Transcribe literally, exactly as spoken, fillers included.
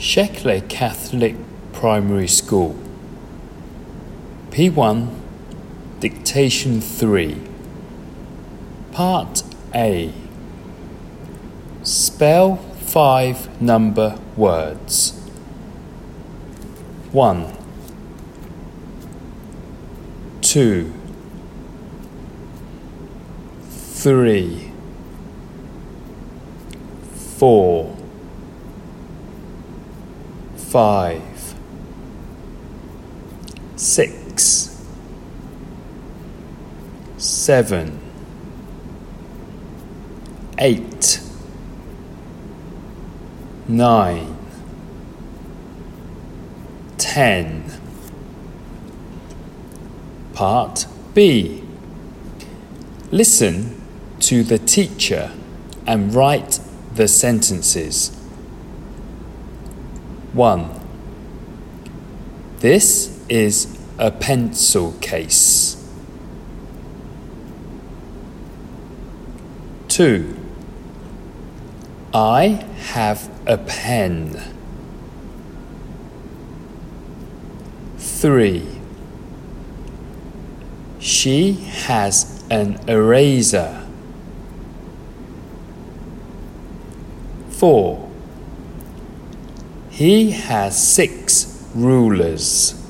Sheckley Catholic Primary School. P one, Dictation three. Part A. Spell five number words. One, two, three, four, five, six, seven, eight, nine, ten. Part B. Listen to the teacher and write the sentences. One. This is a pencil case. Two. I have a pen. Three. She has an eraser. Four. He has six rulers.